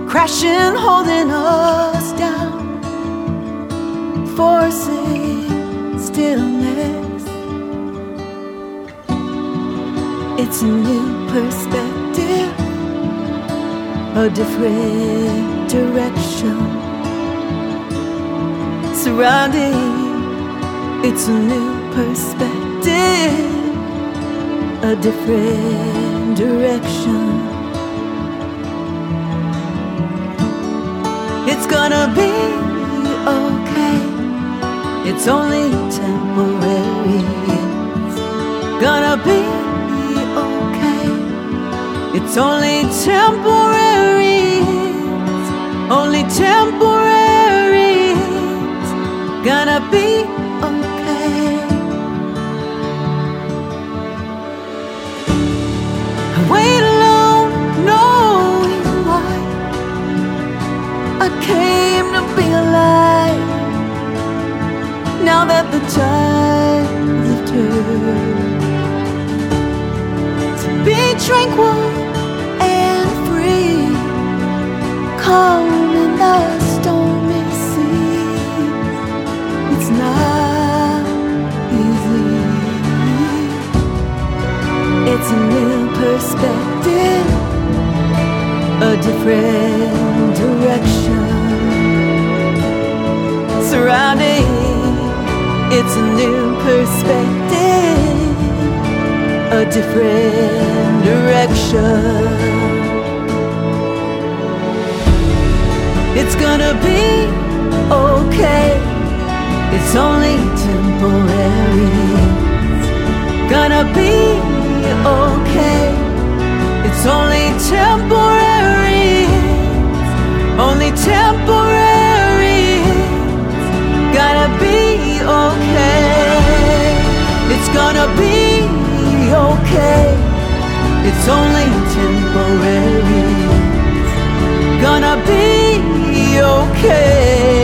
crashing, holding us down, forcing stillness. It's a new perspective, a different direction surrounding. It's a new perspective, a different direction. It's gonna be okay. It's only temporary. It's gonna be okay. It's only temporary. It's only temporary. It's gonna be okay. I wait alone, knowing why I came to be alive. Now that the tides have turned, to be tranquil and free, calm in the stormy sea. It's not easy. It's a new perspective, a different direction surrounding. It's a new perspective, a different direction. It's gonna be okay. It's only temporary. It's gonna be okay. It's only temporary. It's only temporary. It's gonna be okay. It's gonna be okay. It's only temporary. It's gonna be okay.